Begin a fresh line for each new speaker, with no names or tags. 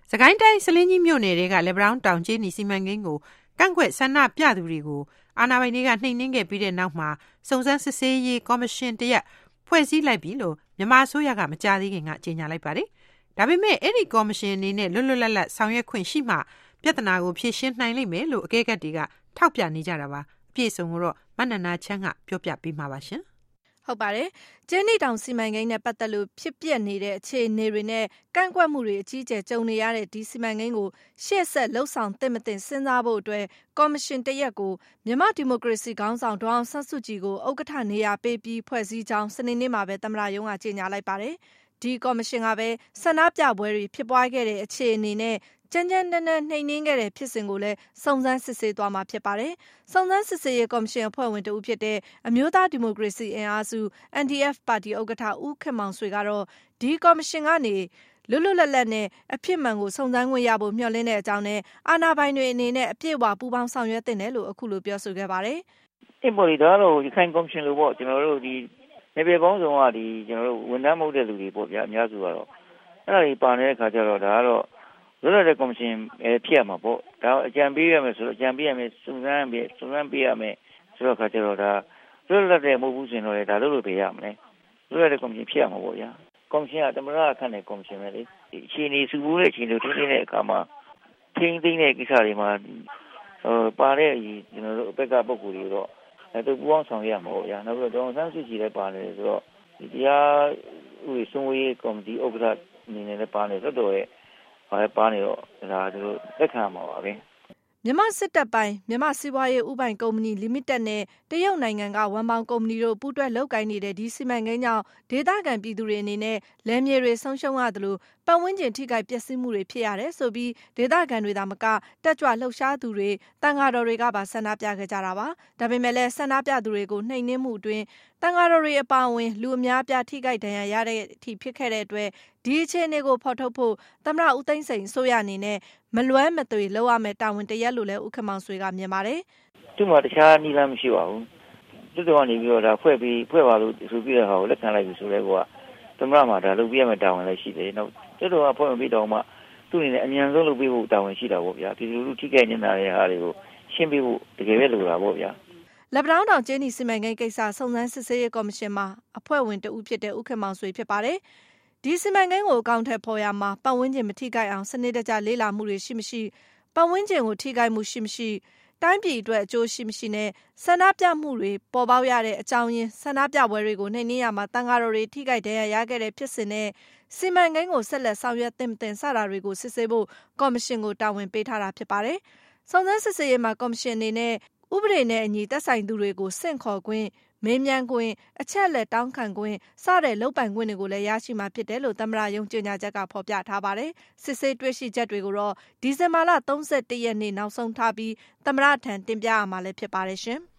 စကိုင်းတိုင်းစလင်းကြီးမြို့နယ်တွေကလက်ပတောင်းတောင်ကျေးနီစီမံကိန်းကိုကန့်ကွက်ဆန္ဒပြသူတွေကိုအာဏာပိုင်တွေကနှိမ်နင်းခဲ့ပြီးတဲ့နောက်မှာစုံစမ်းစစ်ဆေးရေးကော်မရှင်တရက်ဖွဲ့စည်းလိုက်ပြီလို့မြန်မာအစိုးရကမကြာသေးခင်ကကြေညာလိုက်ပါတယ်။ဒါပေမဲ့အဲ့ဒီကော်မရှင်အနေနဲ့လွတ်လွတ်လပ်လပ်ဆောင်ရွက်ခွင့်ရှိမှပြဿနာကိုဖြေရှင်းနိုင်လိမ့်မယ်လို့အကဲခတ်တွေကထောက်ပြနေကြတာပါ။အပြည့်စုံကိုတော့မနန္နာချမ်းကပြောပြပေးမှာပါရှင်။
ဟုတ်ပါတယ်။ကျေးနီတောင်စီမံကိန်းနဲ့ပတ်သက်လို့ဖြစ်ပျက်နေတဲ့အခြေအနေတွေနဲ့ကန့်ကွက်မှုတွေအကြီးအကျယ်ကြုံနေရတဲ့ဒီစီမံကိန်းကိုရှေ့ဆက်လှုပ်ဆောင်သင့်မသင့်စဉ်းစားဖို့အတွက်ကော်မရှင်တရက်ကိုမြန်မာဒီမိုကရေစီခေါင်းဆောင်ဒေါ်အောင်ဆန်းစုကြည်ကိုဥက္ကဋ္ဌနေရာပေးပြီးဖွဲ့စည်းကြောင်းစနေနေ့မှာပဲသမ္မတရုံးကကြေညာလိုက်ပါတယ်။ဒီကော်မရှင်ကပဲဆန္ဒပြပွဲတွေဖြစ်ပွားခဲ့တဲ့အခြေအနေနဲ့ကြမ်းကြမ်းတမ်းတမ်းနှိမ်နင်းခဲ့တဲ့ဖြစ်စဉ်ကိုလည်းစုံစမ်းစစ်ဆေးသွားမှာဖြစ်ပါတယ်။စုံစမ်းစစ်ဆေးရေးကော်မရှင်အဖွဲ့ဝင်တဦးဖြစ်တဲ့အမျိုးသားဒီမိုကရေစီအင်အားစု NDF ပါတီဥက္ကဋ္ဌဦးခင်မောင်ဆွေကတော့ဒီကော်မရှင်ကနေလွတ်လွတ်လပ်လပ်နဲ့အဖြစ်မှန်ကိုစုံစမ်းခွင့်ရဖို့မျှော်လင့်တဲ့အကြောင်းနဲ့အာဏာပိုင်တွေအနေနဲ့အပြည့်အဝပူးပေါင်းဆောင်ရွက်သင့်တယ်လို့အခုလိုပြောဆိုခဲ့ပါတယ်
။ဒီပေါ်ဒီဒါတော့ရခိုင်ကော်မရှင်လို့ပေါ့ကျွန်တော်တို့ဒီနေပြည်တော်ဆောင်ကဒီကျွန်တော်တို့ဝန်ထမ်းမဟုတ်တဲ့လူတွေပေါ့ဗျာအများစုကတော့အဲ့ဒါကြီးပါနေတဲ့ခါကျတော့ဒါကတော့လွတ်လပ်တဲ့ကော်မရှင်ဖြစ်ရမှာပေါ့ဒါအကြံပေးရမယ်ဆိုတော့အကြံပေးရမယ်စုံစမ်းပေးရမယ်ဆိုတော့ခါကျတော့ဒါလွတ်လပ်တဲ့မဟုတ်ဘူးဆိုရင်တော့ဒါလို့ပြရမလဲလွတ်လပ်တဲ့ကော်မရှင်ဖြစ်ရမှာပေါ့ဗျာကော်မရှင်ကသမ္မတခန့်တဲ့ကော်မရှင်ပဲလေဒီအခြေအနေစုဖို့တဲ့အခြေအနေတွေတင်းနေတဲ့အခါမှာထိန်းသိမ်းတဲ့ကိစ္စတွေမှာပါတဲ့ကျွန်တော်တို့အပက်ကပုံကိုယ်တွေတော့သူပူအောင်ဆောင်ရမှာပေါ့ဗျာနောက်ပြီးတော့ဒေါ်ဆန်းစုကြည်လည်းပါတယ်ဆိုတော့ဒီတရားဥပဒေစိုးမိုးရေးကော်မတီဥက္ကဋ္ဌအနေနဲ့လည်းပါနေတော့တော့ပါနေတော့ဒါတို့လက်ခံမှာပါပဲ
မြန်မာစစ်တပ်ပိုင်းမြန်မာစီးပွားရေးဥပိုင်ကုမ္ပဏီလီမိတက်နဲ့တရုတ်နိုင်ငံကဝန်ပေါင်ကုမ္ပဏီတို့ပူးတွဲလုပ်ကိုင်နေတဲ့ဒီစီမံကိန်းကြောင့်ဒေသခံပြည်သူတွေအနေနဲ့လယ်မြေတွေဆုံးရှုံးရသလိုပတ်ဝန်းကျင်ထိခိုက်ပျက်စီးမှုတွေဖြစ်ရတယ်ဆိုပြီးဒေသခံတွေသာမကတက်ကြွလှုပ်ရှားသူတွေတန်ဃာတော်တွေကပါဆန္ဒပြခဲ့ကြတာပါဒါပေမဲ့လည်းဆန္ဒပြသူတွေကိုနှိမ်နင်းမှုအတွင်းတန်ဃာတော်တွေအပါအဝင်လူအများပြထိခိုက်ဒဏ်ရာရတဲ့အထိဖြစ်ခဲ့တဲ့အတွက်ဒီအခြေအနေကိုဖော်ထုတ်ဖို့သမ္မတဦးသိန်းစိန်အစိုးရအနေနဲ့မလွဲမသွေလုပ်ရမယ့်တာဝန်တရက်လို့လည်းဦးခင်မောင်ဆွေကမြင်ပါတယ်
။သူ့မှာတခြားနည်းလမ်းမရှိပါဘူး။သူ့တော်ကနေပြီးတော့ဒါဖွဲ့ပါလို့ဆိုပြီးတော့ဟာကိုလက်ခံလိုက်ပြီဆိုလဲကသမ္မတမှာဒါလုပ်ပြရမယ့်တာဝန်လည်းရှိတယ်။နောက်သူ့တော်ကဖွဲ့မပြီးတော့မှသူ့အနေနဲ့အမြန်ဆုံးလုပ်ပေးဖို့တာဝန်ရှိတာပေါ့ဗျာ။ဒီလူထိခိုက်နေတာတဲ့ဟာတွေကိုရှင်းပေးဖို့တကယ်ပဲလိုတာပေါ့ဗျာ
။လက်ပတောင်းတောင်ကျေးနီစီမံကိန်းကိစ္စစုံစမ်းစစ်ဆေးရေးကော်မရှင်မှာအဖွဲ့ဝင်တဦးဖြစ်တဲ့ဦးခင်မောင်ဆွေဖြစ်ပါတယ်။ဒီစီမံကိန်းကိုအကောင့်ထဲပေါ်ရမှာပတ်ဝန်းကျင်မထိခိုက်အောင်စနစ်တကျလေ့လာမှုတွေရှိမရှိပတ်ဝန်းကျင်ကိုထိခိုက်မှုရှိမရှိတိုင်းပြည်အတွက်အကျိုးရှိမရှိနဲ့ဆန္ဒပြမှုတွေပေါ်ပေါက်ရတဲ့အကြောင်းရင်းဆန္ဒပြပွဲတွေကိုနှိမ်နင်းရမှာတန်ဃာတော်တွေထိခိုက်ဒဏ်ရာရခဲ့တဲ့ဖြစ်စဉ်နဲ့စီမံကိန်းကိုဆက်လက်ဆောင်ရွက်သင့်မသင့်စတာတွေကိုစစ်ဆေးဖို့ကော်မရှင်ကိုတာဝန်ပေးထားတာဖြစ်ပါတယ်။စုံစမ်းစစ်ဆေးရေးမှာကော်မရှင်အနေနဲ့ဥပဒေနဲ့အညီသက်ဆိုင်သူတွေကိုဆင့်ခေါ်ခွင့်မေးမြန်းခွင့်အချက်အလက်တောင်းခံခွင့်စတဲ့လုပ်ပိုင်ခွင့်တွေကိုလည်းရရှိမှာဖြစ်တယ်လို့သမ္မတရုံးကြေညာချက်ကဖော်ပြထားပါတယ်။စစ်ဆေးတွေ့ရှိချက်တွေကိုတော့ဒီဇင်ဘာလ31ရက်နေ့နောက်ဆုံးထားပြီးသမ္မတထံတင်ပြရမှာလည်းဖြစ်ပါတယ်ရှင်။